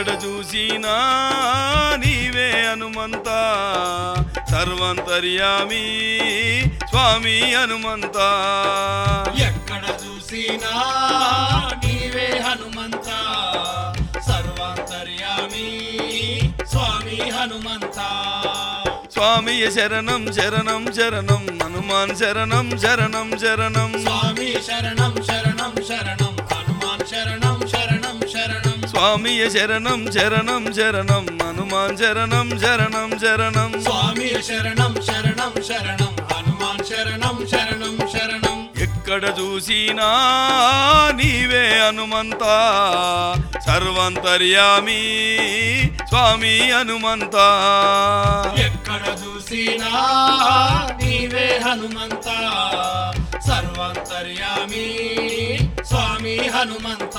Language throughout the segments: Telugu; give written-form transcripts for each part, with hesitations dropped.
ఎక్కడ చూసినా నీవే హనుమంత సర్వంతర్యామి స్వామి హనుమంత ఎక్కడ చూసినా నీవే హనుమంత సర్వాంతర్యామి స్వామి హనుమంత స్వామియ శరణం శరణం శరణం హనుమాన్ శరణం శరణం శరణం స్వామి శరణం శరణం శరణం హనుమాన్ శరణం శరణం శరణం స్వామియ శరణం శరణం శరణం హనుమాన్ శరణం శరణం శరణం స్వామి శరణం శరణం శరణం హనుమాన్ శరణం శరణం శరణం ఎక్కడ చూసినా నీవే హనుమంత సర్వంతర్యామి స్వామి హనుమంత ఎక్కడ చూసినా నీవే హనుమంత సర్వాంతర్యామి స్వామి హనుమంత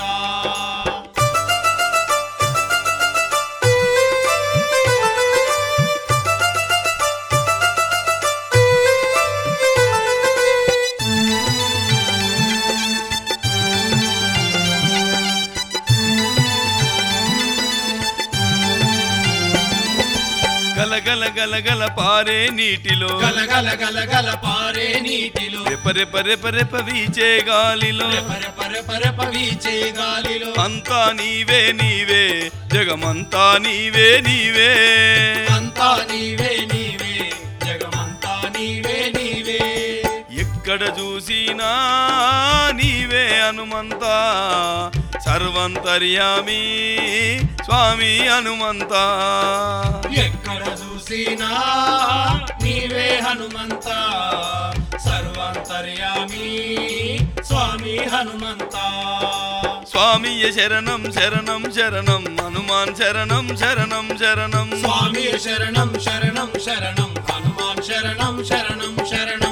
గలగల గలగల పారే నీటిలో గలగల గలగల పారే నీటిలో రెపరెప రెపరెప వీచే గాలిలో రెపరెప వీచే గాలిలో అంతా నీవే నీవే జగమంతా నీవే నీవే అంతా నీవే నీవే జగమంతా నీవే నీవే ఎక్కడ చూసినా నీవే హనుమంత సర్వంతర్యామి స్వామి హనుమంత ఎక్కడ చూసినా నీవే హనుమంత సర్వాంతర్యామి స్వామి హనుమంత స్వామియ శరణం శరణం శరణం హనుమాన్ శరణం శరణం శరణం స్వామి శరణం శరణం శరణం హనుమాన్ శరణం శరణం శరణం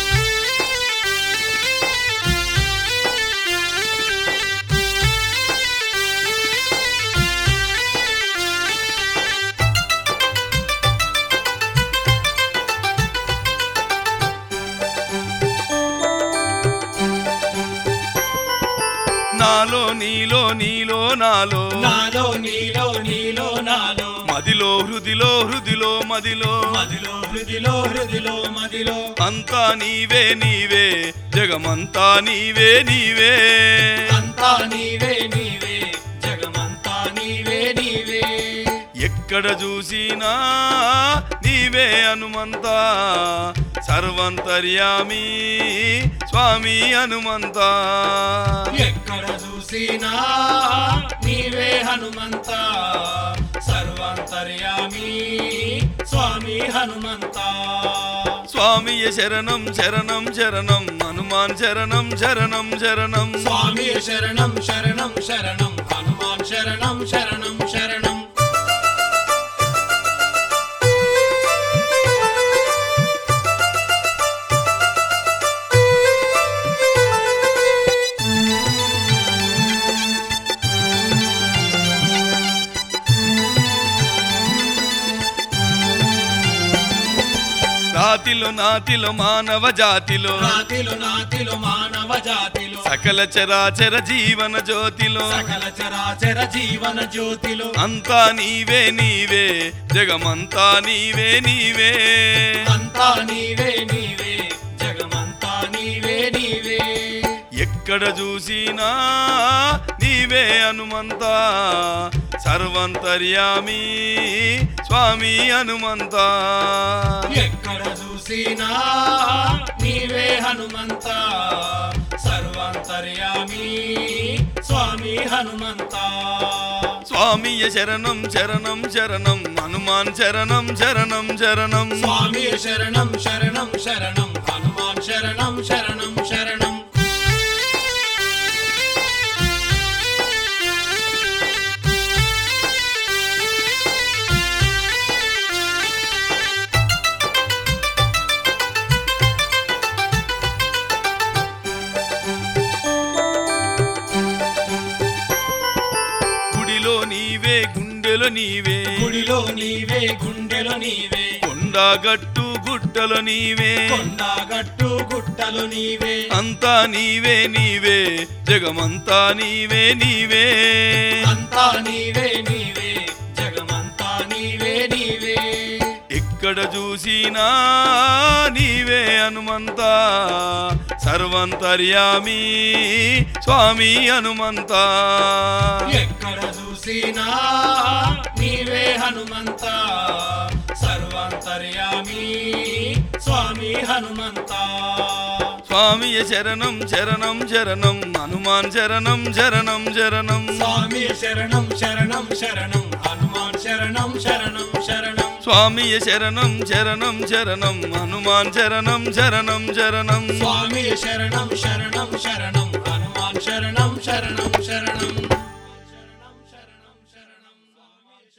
నాలో నీలో నీలో నాలో నాలో నీలో నీలో నాలో మదిలో హృదిలో హృదిలో మదిలో మదిలో హృదిలో హృదిలో మదిలో అంతా నీవే నీవే జగమంతా నీవే నీవే అంతా నీవే నీవే జగమంతా నీవే నీవే ఎక్కడ చూసినా నీవే హనుమంత సర్వంతర్యామి స్వామి హనుమంత ఎక్కడ చూసినా నీవే హనుమంత సర్వాంతర్యామి స్వామి హనుమంత స్వామియ శరణం శరణం శరణం హనుమాన్ శరణం శరణం శరణం స్వామి శరణం శరణం శరణం హనుమాన్ శరణం శరణం శరణం నాతిలో నాతిలో మానవ జాతిలో నాతిలో నాతిలో మానవ జాతిలో సకల చరాచర జీవన జ్యోతిలో సకల చరాచర జీవన జ్యోతిలో అంతా నీవే నీవే జగమంతా నీవే నీవే అంతా నీవే నీవే జగమంతా నీవే నీవే ఎక్కడ చూసినా నీవే హనుమంత సర్వంతర్యామి స్వామి హనుమంత ఎక్కడ చూసినా నీవే హనుమంత సర్వాంతర్యామి స్వామి హనుమంత స్వామియ శరణం శరణం శరణం హనుమాన్ శరణం శరణం శరణం స్వామి శరణం శరణం శరణం హనుమాన్ శరణం శరణం శరణం గుండెలో నీవే గుడిలో నీవే గుండెలో నీవే కొండగట్టు గుట్టలో నీవే కొండగట్టు గుట్టలు నీవే అంతా నీవే నీవే జగమంతా నీవే నీవే అంతా నీవే నీవే ఎక్కడ చూసినా నీవే హనుమంత సర్వంతర్యామి స్వామి హనుమంత ఎక్కడ చూసినా నీవే హనుమంత సర్వాంతర్యామి స్వామి హనుమంత స్వామియ శరణం శరణం శరణం హనుమాన్ శరణం శరణం శరణం స్వామి శరణం శరణం శరణం హనుమాన్ శరణం శరణం శరణం స్వామియ శరణం శరణం శరణం హనుమాన్ శరణం శరణం శరణం స్వామి శరణం శరణం శరణం హనుమాన్ శరణం శరణం శరణం